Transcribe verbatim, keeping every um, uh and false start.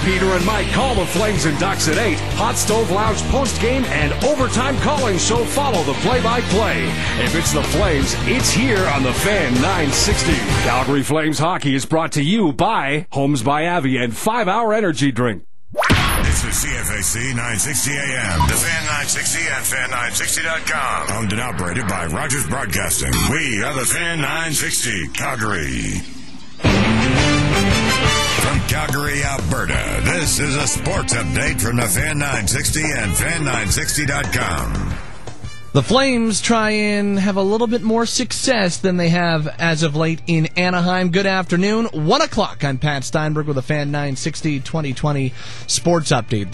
Peter and Mike call the Flames and Ducks at eight. Hot Stove Lounge post-game and overtime calling show follow the play-by-play. If it's the Flames, it's here on the Fan nine sixty. Calgary Flames hockey is brought to you by Homes by Avi and five hour Energy Drink. It's the C F A C nine sixty A M, the Fan nine sixty and fan nine sixty dot com. Owned and operated by Rogers Broadcasting. We are the Fan nine sixty, Calgary. From Calgary, Alberta, this is a sports update from the Fan nine sixty and fan nine sixty dot com. The Flames try and have a little bit more success than they have as of late in Anaheim. Good afternoon. One o'clock. I'm Pat Steinberg with a Fan nine sixty twenty twenty sports update.